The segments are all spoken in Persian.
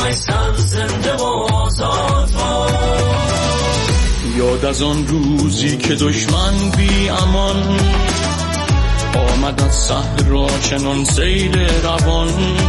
همه سر زنده و آزاد باد. یاد از آن روزی که دشمن بی امان آمد از صحرا چنان سیل روان،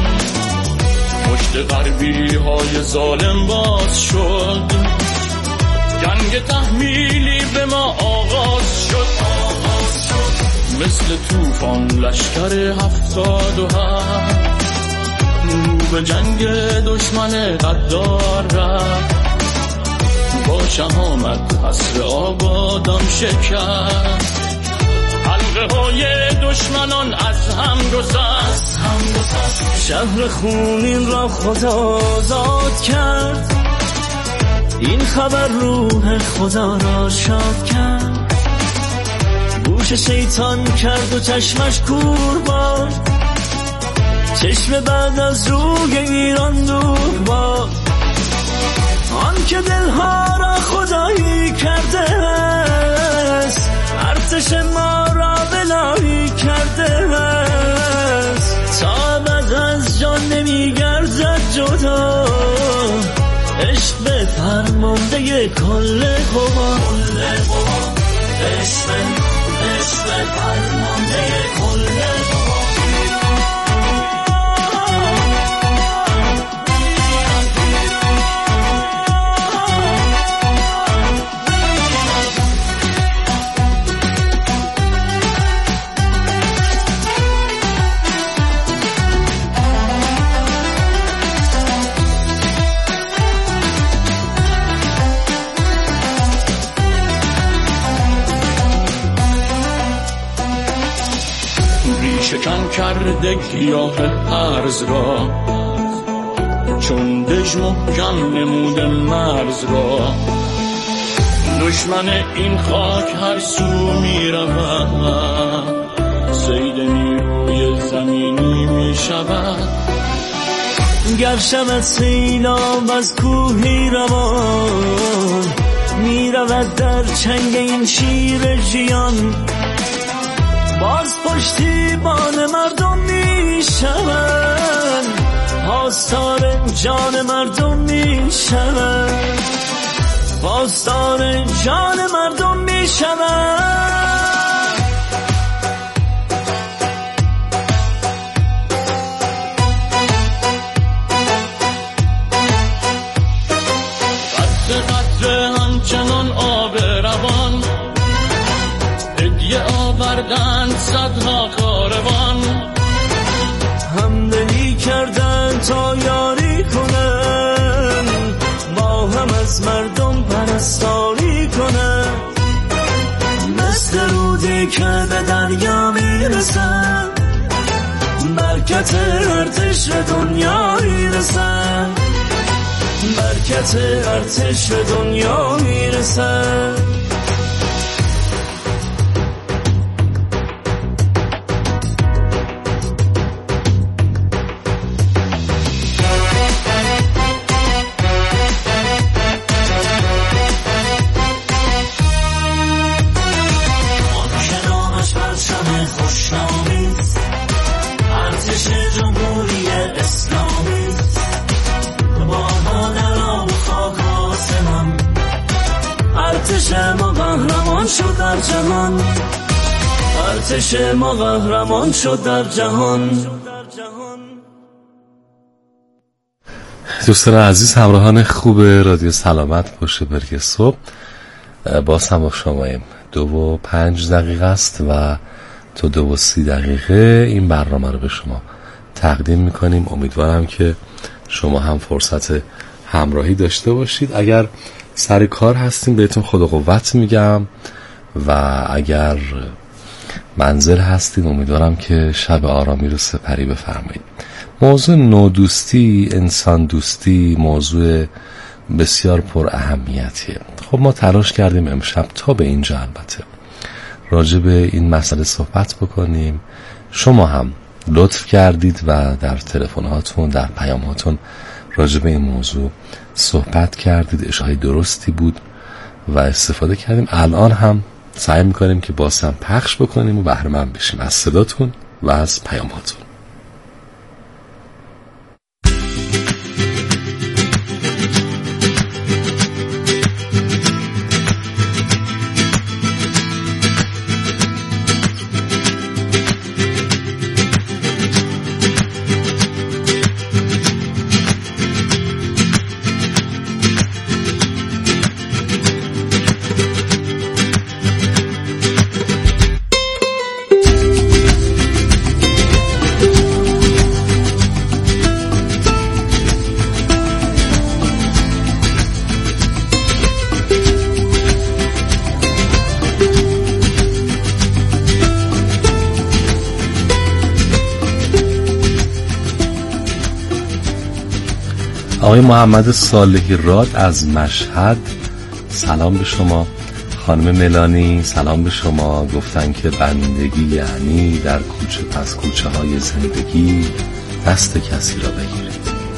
پشت غربی های ظالم باز شد، جنگ تحمیلی به ما آغاز شد. مثل طوفان لشکر 77 رو به جنگ دشمن غدار رفت، با شهامت حصر آبادان شکست، حلقه های دشمنان از هم گسست. شهر خونین را خدا آزاد کرد، این خبر روح خدا را شاد کرد. گوش شیطان کرد و چشمش کور باد، چشم بعد از روی ایران دور باد. آن که دلها را خدایی کرده است، ارتش ما را بلایی کرده است. تا ابد از جان نمیگردد جدا، عشق به فرمانده کل قوا. عشق به فرمانده کل قوا. شکن کرده گیاه هرز را، چون دژ محکم نموده مرز را. دشمن این خاک هر سو می رود، صید نیروی زمینی می شود. گر شود سیلاب از کوهی روان، می رود در چنگ این شیر ژیان. باز پشتیبان مردم می شوند، پاسدار جان مردم می شوند، پاسدار جان مردم می شوند. قطره قطره همچنان آب روان، هدیه آوردند صدها کاروان. همدلی کردن تا یاری کنن، با هم از مردم پرستاری کنن. مثل رودی که به دریا میرسن، برکت ارتش به دنیا میرسن، برکت ارتش به دنیا میرسن. ارتش ما قهرمان شد در جهان. دوستان عزیز، همراهان خوب رادیو سلامت پشت برگ صبح، باز هم با شماییم. 2:05 است و تا 2:30 این برنامه رو به شما تقدیم میکنیم. امیدوارم که شما هم فرصت همراهی داشته باشید. اگر سر کار هستیم بهتون خدا قوت میگم، و اگر منزل هستین امیدوارم که شب آرامی رو سپری بفرمایید. موضوع نودوستی، انسان دوستی موضوع بسیار پر اهمیتیه. خب ما تلاش کردیم امشب تا به اینجا البته راجع به این مسئله صحبت بکنیم. شما هم لطف کردید و در تلفن‌هاتون، در پیام‌هاتون راجع به این موضوع صحبت کردید. اشاره درستی بود و استفاده کردیم. الان هم سعی میکنیم که باز هم پخش بکنیم و بهره مند بشیم از صداتون و از پیام‌هاتون. آقای محمد صالحی راد از مشهد سلام به شما. خانم ملانی سلام به شما، گفتن که بندگی یعنی در کوچه پس کوچه های زندگی دست کسی را بگیرید.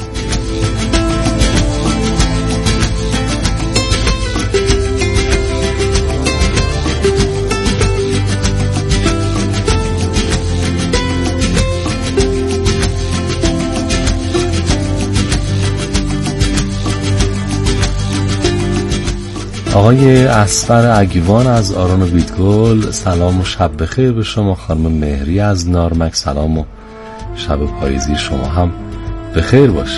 آقای اصغر اگیوان از آرون و بیدگل سلام و شب بخیر به شما. خانم مهری از نارمک سلام و شب پاییزی شما هم بخیر باشه.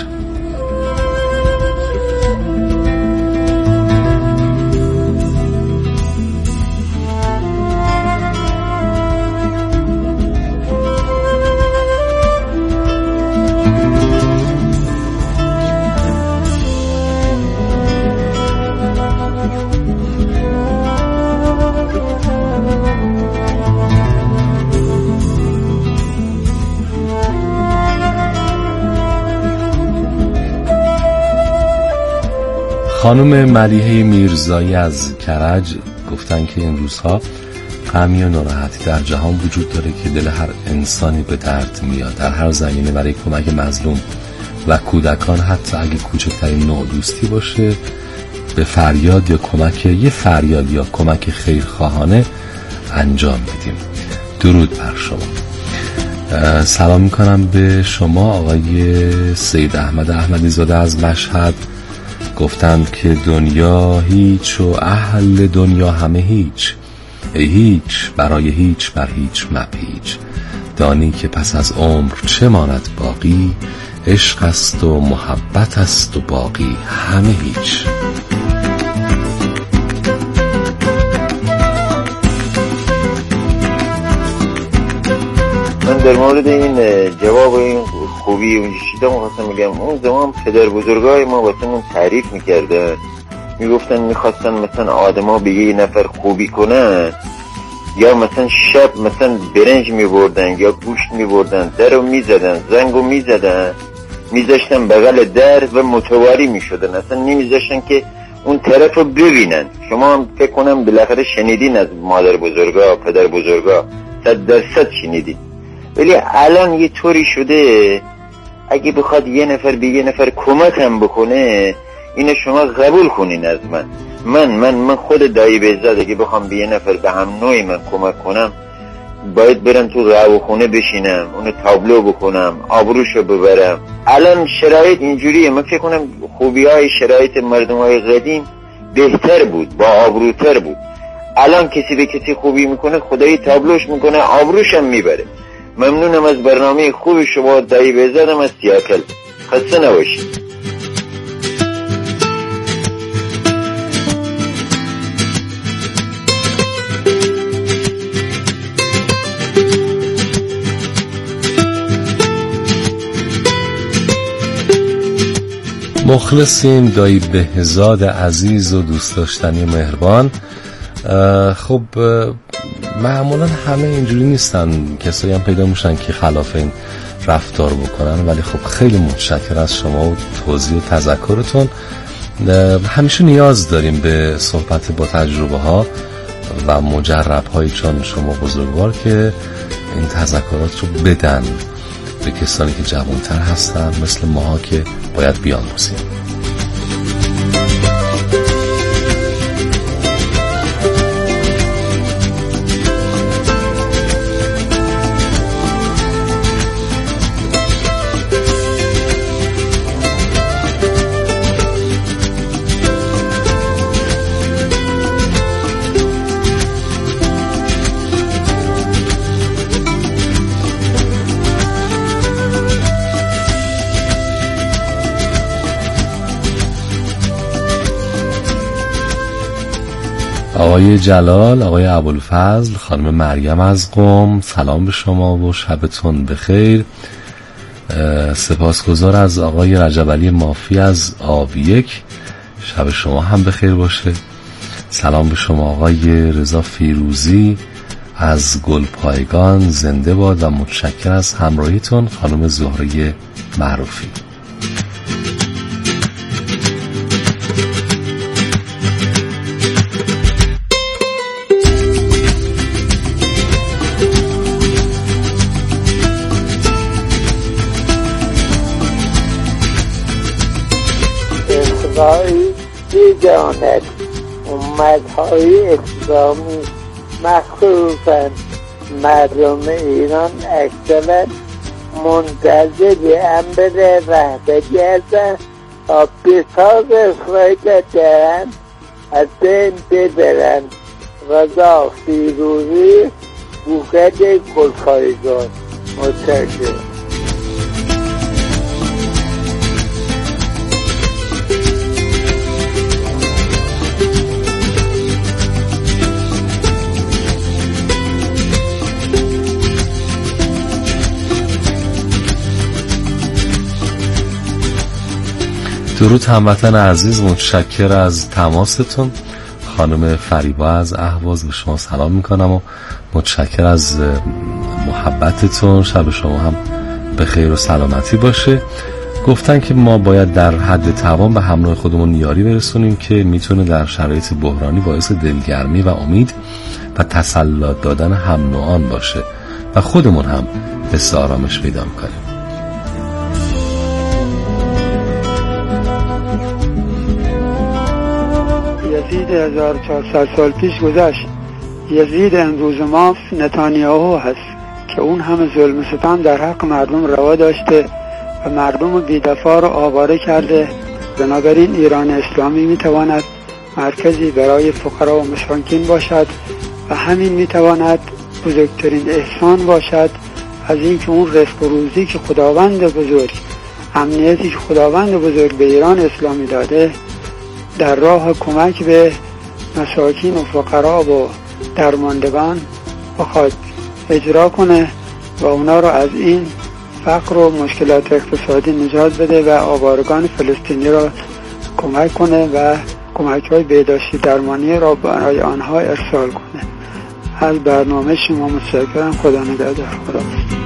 خانم ملیحه میرزایی از کرج گفتن که این روزها غمی و ناراحتی در جهان وجود داره که دل هر انسانی به درد میاد. در هر زمینه برای کمک مظلوم و کودکان، حتی اگه کوچکترین نوع دوستی باشه، به فریاد یا کمک یا کمک خیرخواهانه انجام بدیم. درود بر شما. سلام میکنم به شما آقای سید احمد احمدی زاده از مشهد. گفتند که دنیا هیچ و اهل دنیا همه هیچ، ای هیچ برای هیچ بر هیچ مپیچ، دانی که پس از عمر چه ماند باقی، عشق است و محبت است و باقی همه هیچ. من در مورد این جواب این خوبی اون شیدا می‌خواستم بگم، اون زمان پدر بزرگای ما واسمون تعریف می‌کردن، میگفتن می‌خواستن مثلا آدما به یه نفر خوبی کنن، یا مثلا شب مثلا برنج می‌بردن یا گوشت می‌بردن، درو می‌زدن، زنگو می‌زدن، می‌ذاشتن بغل در و متواری می‌شدن، اصلا نمی‌ذاشتن که اون طرفو ببینن. شما هم فکر کنم بالاخره شنیدین از مادر بزرگا، پدر بزرگا، 100% شنیدین. ولی الان یه طوری شده اگه بخواد یه نفر به یه نفر کمک هم بکنه، اینو شما قبول کنین از من خود دایی بهزاد اگه بخوام به یه نفر به هم نوعی من کمک کنم، باید برم تو قهوه‌خونه بشینم، اونو تابلو بکنم، آبروشو ببرم. الان شرایط اینجوریه. من فکر کنم خوبی‌های شرایط مردم‌های قدیم بهتر بود، با آبروتر بود. الان کسی به کسی خوبی میکنه، خدایی تابلوش میکنه، آبروش هم میبره. ممنونم از برنامه خوب شما دایی بهزادم از سیاکل. خسته نباشید. مخلصیم دایی بهزاد عزیز و دوست داشتنی مهربان. خب معمولا همه اینجوری نیستن، کسایی هم پیدا میشن که خلاف این رفتار بکنن، ولی خب خیلی متشکر از شما و توضیح و تذکرتون. همیشه نیاز داریم به صحبت با تجربه ها و مجرب های چون شما بزرگوار که این تذکرات رو بدن به کسانی که جوانتر هستن مثل ماها که باید بیاموزیم. آقای جلال، آقای ابوالفضل، خانم مریم از قم سلام به شما و شبتون بخیر. سپاسگزار از آقای رجب علی مافی از آبیک، شب شما هم بخیر باشه. سلام به شما آقای رضا فیروزی از گلپایگان، زنده باد و متشکر از همراهیتون. خانم زهره معروفی. اسرائیل بداند امتهای اسلامی مخصوصا مردم ایران اکثرا منتظر امر رهبری هستند تا بساز اسرائیل دارند از بین ببرند. رضا فیروزی، بوکت گلخایگان. متشکرم. درود هموطن عزیز، متشکر از تماستون. خانم فریبا از اهواز به شما سلام میکنم و متشکر از محبتتون. شب شما هم به خیر و سلامتی باشه. گفتن که ما باید در حد توان به همراه خودمون یاری برسونیم که میتونه در شرایط بحرانی باعث دلگرمی و امید و تسلی دادن هم نوعان باشه و خودمون هم حس آرامش پیدا میکنیم. یزید 1400 سال پیش گذشت. یزید امروز ما نتانیاهو هست که اون همه ظلم و ستم در حق مردم روا داشته و مردم بی‌دفاع رو آواره کرده. بنابراین ایران اسلامی میتواند مرکزی برای فقرا و مساکین باشد و همین میتواند بزرگترین احسان باشد از اینکه اون رزق و روزی که خداوند بزرگ، امنیتی که خداوند بزرگ به ایران اسلامی داده، در راه کمک به مساکین و فقرا و درماندگان بخواد اجرا کنه و اونا رو از این فقر و مشکلات اقتصادی نجات بده و آوارگان فلسطینی را کمک کنه و کمک‌های بهداشتی درمانی را برای آنها ارسال کنه. از برنامه شما متشکرم. خدا نگهدار. خدا.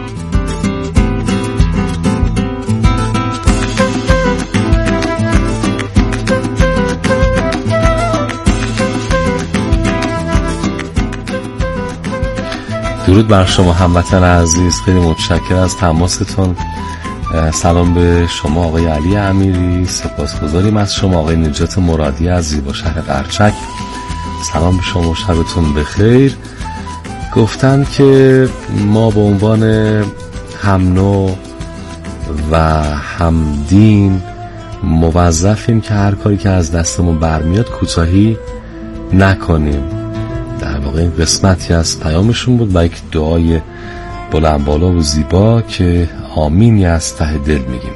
درود بر شما هموطن عزیز، خیلی متشکر از تماستون. سلام به شما آقای علی امیری، سپاسگزاریم از شما آقای نجات مرادی از زیبا شهر قرچک. سلام به شما و شبتون بخیر. گفتن که ما به عنوان هم نوع و هم دین موظفیم که هر کاری که از دستمون برمیاد کوتاهی نکنیم. در واقع این قسمتی از پیامشون بود و یک دعای بلند بالا و زیبا که آمینی از ته دل میگیم.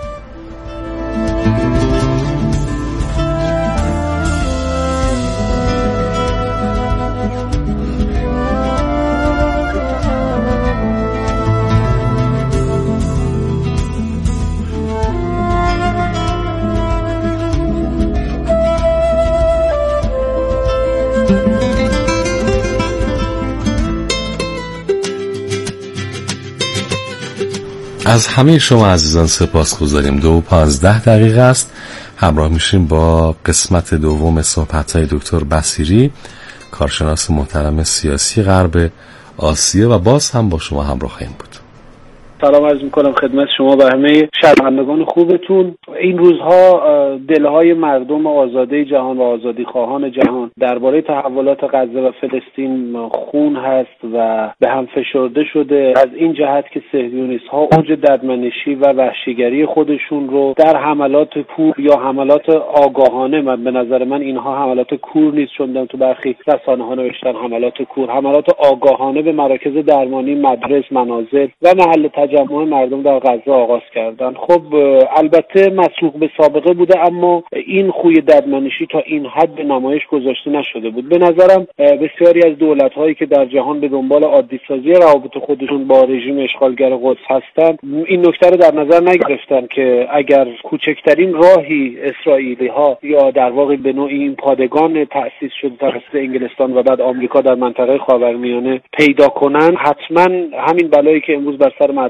از همه شما عزیزان سپاسگزاریم. 2:15 است. همراه میشیم با قسمت دوم صحبت‌های دکتر بصیری، کارشناس محترم سیاسی غرب آسیا، و باز هم با شما همراه خواهیم بود. سلام عرض میکنم خدمت شما و همه شنوندگان خوبتون. این روزها دلهای مردم آزاده جهان و آزادی خواهان جهان درباره تحولات غزه و فلسطین خون هست و به هم فشرده شده، از این جهت که صهیونیست‌ها اوج ددمنشی و وحشیگری خودشون رو در حملات کور یا حملات آگاهانه، من به نظر من اینها حملات کور نیست، چون تو برخی رسانه‌ها نوشتن حملات کور، حملات آگاهانه به مراکز درمانی، مدارس، منازل و محل تجمع مردم در غزه آغاز کردن. خب البته مسبوق به سابقه بوده، اما این خوی ددمنشی تا این حد به نمایش گذاشته نشده بود. به نظرم بسیاری از دولت‌هایی که در جهان به دنبال عادی‌سازی روابط خودشون با رژیم اشغالگر قدس هستند، این نکته رو در نظر نگرفتن که اگر کوچکترین راهی اسرائیلی‌ها یا در واقع به نوعی این پادگان تأسیس شده توسط انگلستان و بعد آمریکا در منطقه خاورمیانه پیدا کنن، حتما همین بلایی که امروز بر سر مردم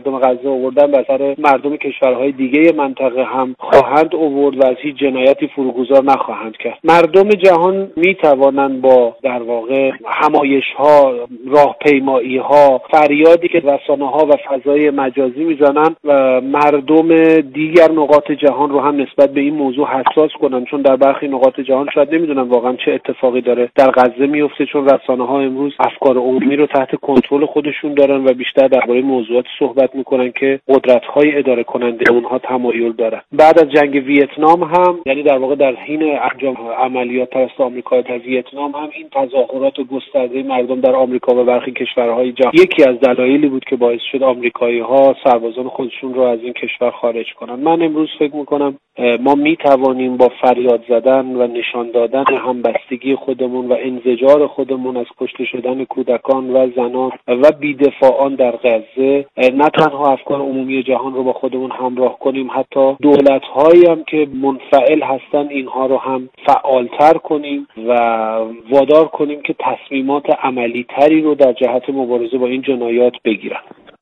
مردم غزه آوردن بر سر مردم کشورهای دیگه منطقه هم خواهند آورد و از هیچ جنایتی فروگذار نخواهند کرد. مردم جهان می توانند با در واقع همایش‌ها، راهپیمایی‌ها، فریادی که رسانه‌ها و فضای مجازی میزنن و مردم دیگر نقاط جهان رو هم نسبت به این موضوع حساس کنن، چون در برخی نقاط جهان شاید نمیدونن واقعا چه اتفاقی داره در غزه میفته، چون رسانه‌ها امروز افکار عمومی رو تحت کنترل خودشون دارن و بیشتر درباره موضوعات صحبت میکنن که قدرت‌های اداره کننده اونها تمایل دارن. بعد از جنگ ویتنام هم، یعنی در واقع در حین انجام عملیات توسط آمریکا در ویتنام هم، این تظاهرات گسترده مردم در آمریکا و برخی کشورهای جهان یکی از دلایلی بود که باعث شد آمریکایی‌ها سربازان خودشون رو از این کشور خارج کنن. من امروز فکر میکنم ما میتوانیم با فریاد زدن و نشان دادن همبستگی خودمون و انزجار خودمون از کشته شدن کودکان و زنان و بی‌دفاعان در غزه نه تنها افکار عمومی جهان رو با خودمون همراه کنیم، حتی دولت‌هایی هم که منفعل هستن اینها رو هم فعالتر کنیم و وادار کنیم که تصمیمات عملی تری رو در جهت مبارزه با این جنایات بگیرن.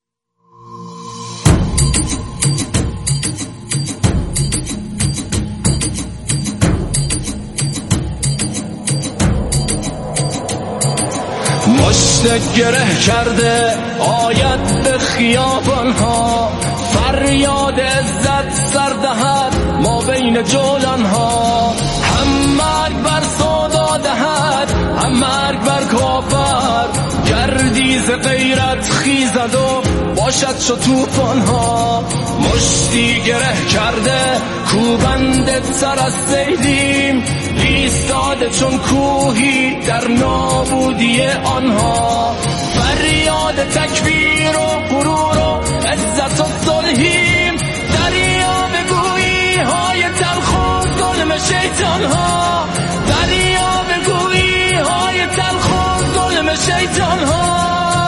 مشت گره کرده آید به خیابانها، فریاد عزت سردهد ما بین جولانها. هم مرگ بر سودا دهد، هم مرگ بر کافر، گردیز غیرت خیزد و باشد شو توفانها. مشتی گره کرده کوبنده تر از سیدیم، ایستاده چون کوهی در نابودی آنها. فریاد تکبیر و غرور و عزت و صلحیم، دریا بگویی های تلخ و ظلم شیطانها، دریا بگویی های تلخ و ظلم شیطانها.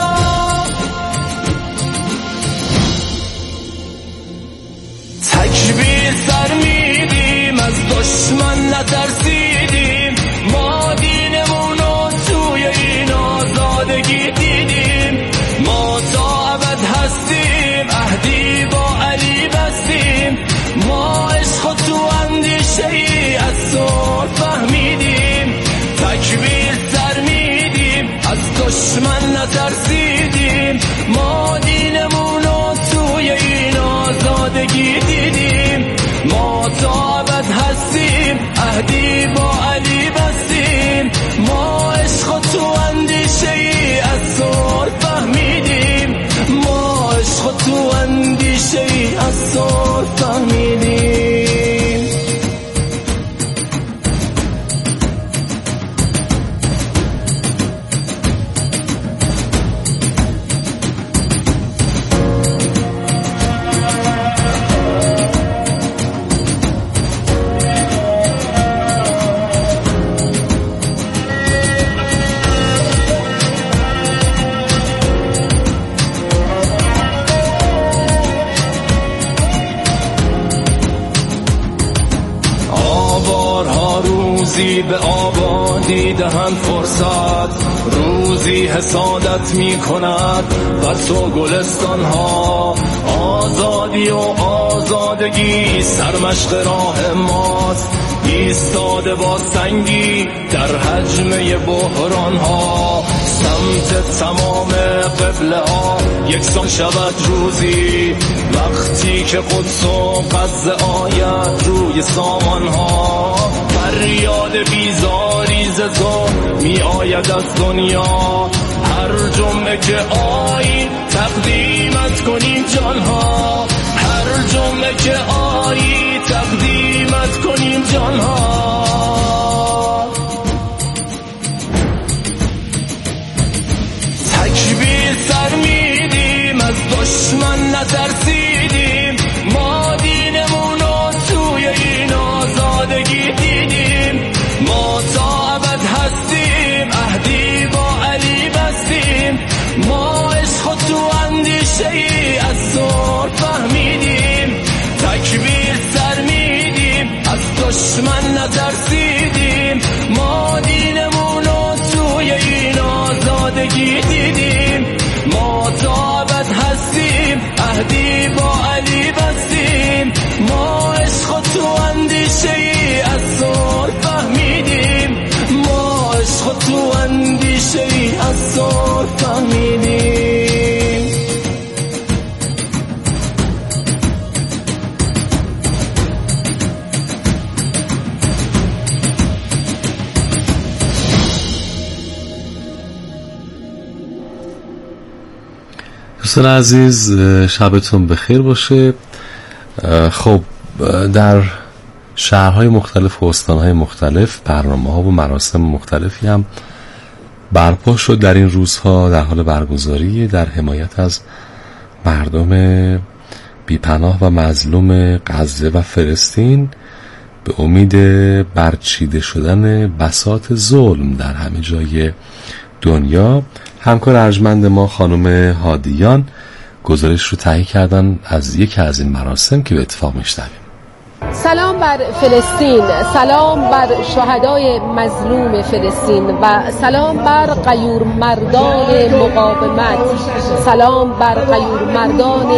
تکبیر سر میدیم، از دشمن نترسیدیم، ما دینمونو توی این آزادگی دیدیم. ما تا ابد هستیم، عهدی با علی بستیم، ما عشق و تو اندیشه ای از صلح فهمیدیم. تکبیر سر میدیم، از دشمن نترسیدیم، ما دینمونو توی این آزادگی دیدیم. ما تا ابد هستیم، عهدی با علی بستیم، ما عشق و تو اندیشه ای از صلح فهمیدیم، ما عشق و تو اندیشه ای از صلح فهمیدیم. روزی به آبادی دهن فرصت، روزی حسادت می کند بر تو گلستان ها. آزادی و آزادگی سرمشق راه ماست، ایستاده با سنگی در حجمه بحران ها. سمت تمام قبله ها یکسان شود روزی، وقتی که قدس و غزه آید روی سامان ها. فریاد بیزاری ز تو می آید از دنیا، هر جمعه که آیی تقدیمت کنیم جانها، هر جمعه که آیی تقدیمت کنیم جانها. تکبیر سر میدیم، از دشمن نترسیدیم، ما دینمونو توی این آزادگی دیدیم. ما تا ابد هستیم، عهدی با علی بستیم، ما عشق و تو اندیشه ای از صلح فهمیدیم. تکبیر سر میدیم، از دشمن دوستان عزیز، شبتون بخیر باشه. خب در شهرهای مختلف و استانهای مختلف برنامه‌ها و مراسم مختلفی هم برپا شد در این روزها در حال برگزاری در حمایت از مردم بیپناه و مظلوم غزه و فلسطین به امید برچیده شدن بساط ظلم در همه جای دنیا. همکار ارجمند ما خانم هادیان گزارش رو تهیه کردن از یکی از این مراسم که به اتفاق میشنویم. سلام بر فلسطین، سلام بر شهدای مظلوم فلسطین و سلام بر غیور مردان مقاومت، سلام بر غیور مردان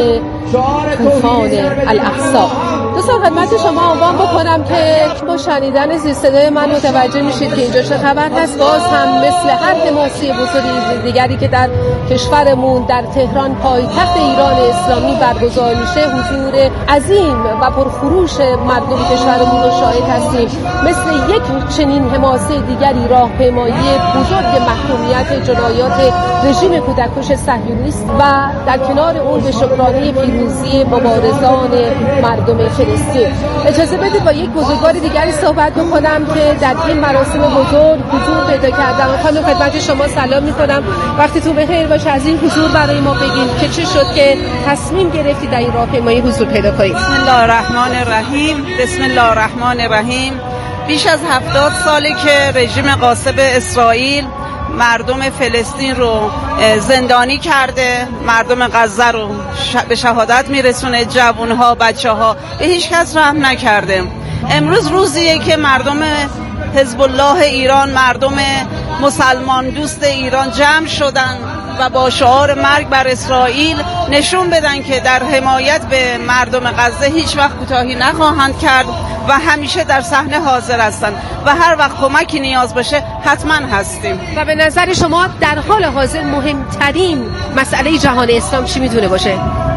طوفان الاقصی. دوستان خدمت شما عنوان بکنم که با شنیدن صدای من متوجه میشید که اینجا چه خبر هست. باز هم مثل هر حماسی بزرگ دیگری که در کشورمون در تهران پایتخت ایران اسلامی برگزار میشه، حضور عظیم و پرخروش مردم کشورمون رو شاهد هستیم. مثل یک چنین حماسی دیگری راهپیمایی بزرگ محکومیت جنایات رژیم کودککش صهیونیست و در کنار اون به شکرانه پیروزی مبارزان مردم فلسطین. اجازه بدید با یک بزرگوار دیگری صحبت بکنم که در این مراسم بزرگ حضور پیدا کردم. خانم خدمت شما سلام میکنم، وقتتون بخیر باشه. از این حضور برای ما بگین که چه شد که تصمیم گرفتی در این راهپیمایی حضور پیدا کنید؟ بسم الله الرحمن الرحیم. بسم الله الرحمن الرحیم. بیش از 70 ساله که رژیم غاصب اسرائیل مردم فلسطین رو زندانی کرده، مردم غزه رو به شهادت میرسونه، جوانها، بچه‌ها، به هیچ کس رحم نکرده. امروز روزیه که مردم حزب الله ایران، مردم مسلمان دوست ایران جمع شدن و با شعار مرگ بر اسرائیل نشون بدن که در حمایت به مردم غزه هیچ وقت کوتاهی نخواهند کرد و همیشه در صحنه حاضر هستند و هر وقت کمکی نیاز باشه حتما هستیم. و به نظر شما در حال حاضر مهمترین مسئله جهان اسلام چی میتونه باشه؟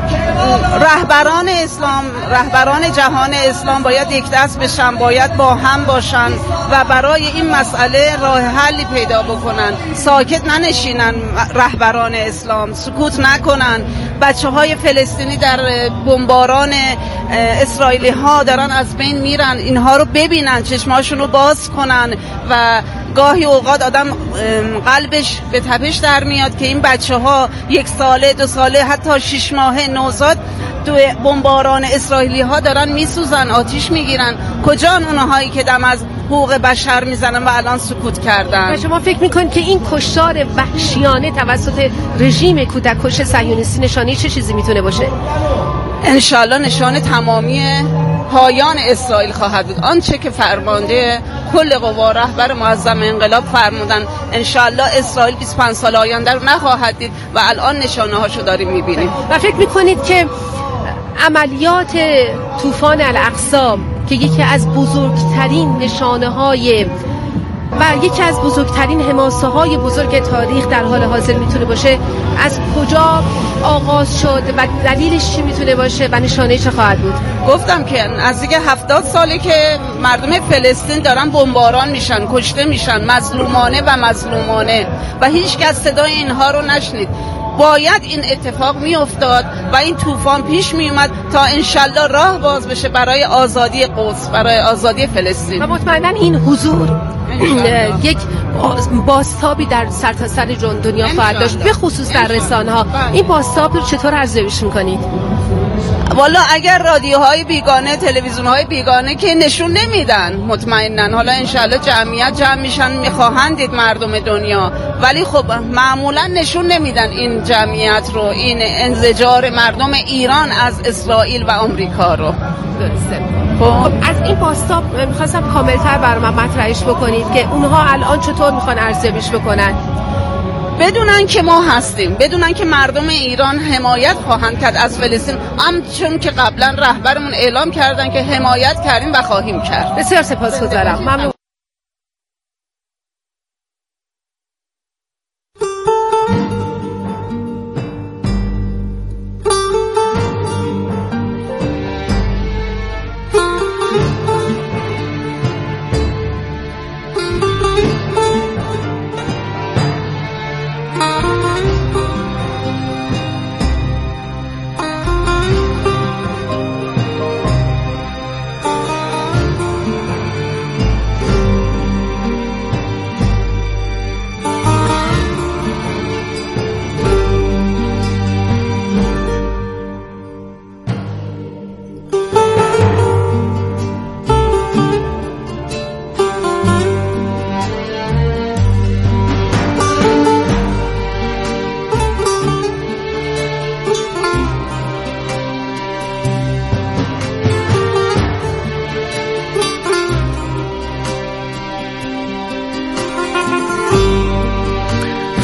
رهبران اسلام، رهبران جهان اسلام باید یک دست بشن، باید با هم باشن و برای این مسئله راه حلی پیدا بکنن. ساکت ننشینن رهبران اسلام، سکوت نکنن. بچه‌های فلسطینی در بمباران اسرائیلی ها دارن از بین میرن، اینها رو ببینن، چشماشون رو باز کنن و گاهی اوقات آدم قلبش به تپش در میاد که این بچه‌ها 1 ساله، 2 ساله، حتی 6 ماهه نوزاد تو بمباران اسرائیلی ها دارن میسوزن، آتیش میگیرن. کجان اونهایی که دم از حقوق بشر میزنن و الان سکوت کردن؟ و شما فکر میکنید که این کشتار وحشیانه توسط رژیم کودککش صهیونیستی نشانه چه چیزی میتونه باشه؟ انشالله نشانه تمامی پایان اسرائیل خواهد بود. آنچه که فرمانده کل قوا رهبر معظم انقلاب فرمودن، انشالله اسرائیل 25 سال آینده رو نخواهد دید و الان نشانه هاشو داریم میبینیم. و فکر میکنید که عملیات طوفان الاقصی که یکی از بزرگترین نشانه های و یکی از بزرگترین حماسه های بزرگ تاریخ در حال حاضر میتونه باشه، از کجا آغاز شد و دلیلش چی میتونه باشه و نشانه چه خواهد بود؟ گفتم که نزدیک 70 ساله که مردم فلسطین دارن بمباران میشن، کشته میشن، مظلومانه و مظلومانه و هیچ کس صدای اینها رو نشنید. باید این اتفاق می افتاد و این طوفان پیش می اومد تا انشالله راه باز بشه برای آزادی قدس، برای آزادی فلسطین. و مطمئنا این حضور یک بازتابی در سرتاسر دنیا خواهد داشت، به خصوص در رسانه‌ها. این بازتاب رو چطور ارزیابیش می‌کنید؟ والا اگر رادیوهای بیگانه، تلویزیون‌های بیگانه که نشون نمیدن مطمئناً، حالا انشالله جمعیت جمع میشن میخواهند دید مردم دنیا، ولی خب معمولا نشون نمیدن این جمعیت رو، این انزجار مردم ایران از اسرائیل و آمریکا رو. درسته. خب از این بازتاب میخواستم کاملتر برام مطرحش بکنید که اونها الان چطور میخوان ارزیابیش بکنن؟ بدونن که ما هستیم، بدونن که مردم ایران حمایت خواهند کرد از فلسطین، همچون که قبلا رهبرمون اعلام کردن که حمایت کردیم و خواهیم کرد. بسیار سپاسگزارم. ممنون.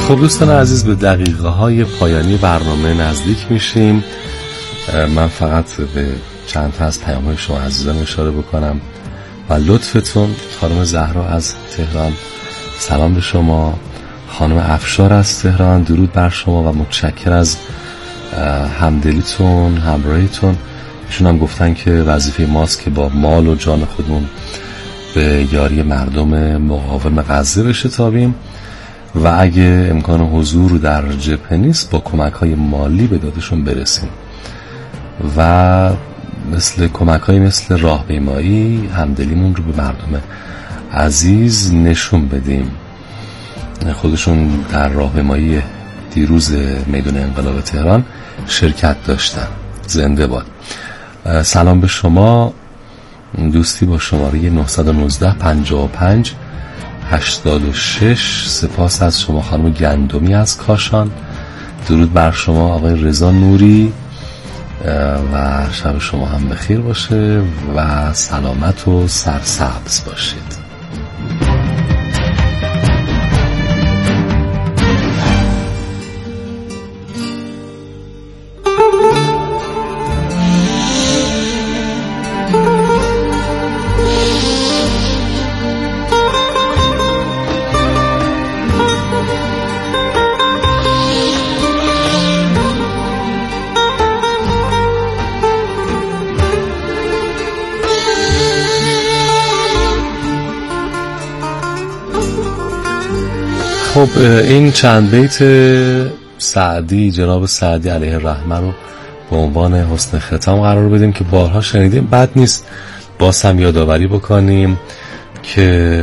خب دوستان عزیز، به دقیقه های پایانی برنامه نزدیک میشیم. من فقط به چند تا از پیام های شما عزیزان اشاره بکنم و لطفتون. خانم زهرا از تهران، سلام به شما. خانم افشار از تهران، درود بر شما و متشکر از همدلیتون، همراهیتون. ایشون هم گفتن که وظیفه ماست که با مال و جان خودمون به یاری مردم مقاوم غزه بشتابیم و اگه امکان حضور در جبهه نیست با کمک‌های مالی به دادشون برسیم و کمک‌های مثل راهپیمایی همدلیمون رو به مردم عزیز نشون بدیم. خودشون در راهپیمایی دیروز میدان انقلاب تهران شرکت داشتن. زنده باد. سلام به شما. دوستی با شماره 919 55 86. سپاس از شما خانم گندمی از کاشان. درود بر شما آقای رضا نوری و شب شما هم بخیر باشه و سلامت و سرسبز باشید. خب این چند بیت سعدی، جناب سعدی علیه الرحمه رو به عنوان حسن ختام قرار بدیم که بارها شنیدیم. بد نیست باز هم یادآوری بکنیم که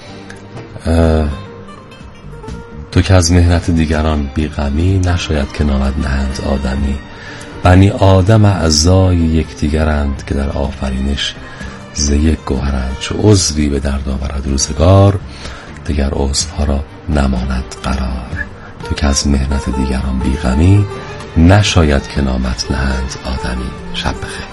تو که از مهنت دیگران بیغمی، نشاید که نامد نهند آدمی. بنی آدم اعضای یکدیگرند که در آفرینش ز یک گوهرند. چو عضوی به درد آورد روزگار، دیگر عضوها را نماند قرار. تو که از مهنت دیگران بیغمی، نشاید که نامت نهند آدمی. شب بخیر.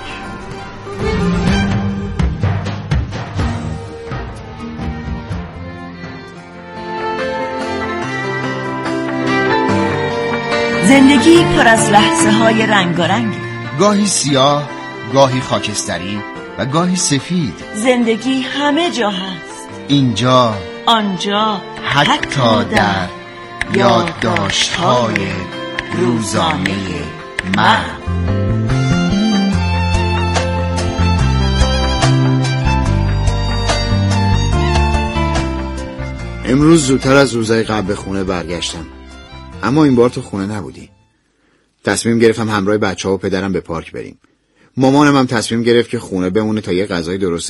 زندگی پر از لحظه های رنگارنگی، گاهی سیاه، گاهی خاکستری و گاهی سفید. زندگی همه جا هست، اینجا، آنجا، حتی در یادداشت‌های روزانه من. امروز زودتر از روزهای قبل به خونه برگشتم، اما این بار تو خونه نبودی. تصمیم گرفتم همراه بچه‌ها و پدرم به پارک بریم. مامانم هم تصمیم گرفت که خونه بمونه تا یه غذای درست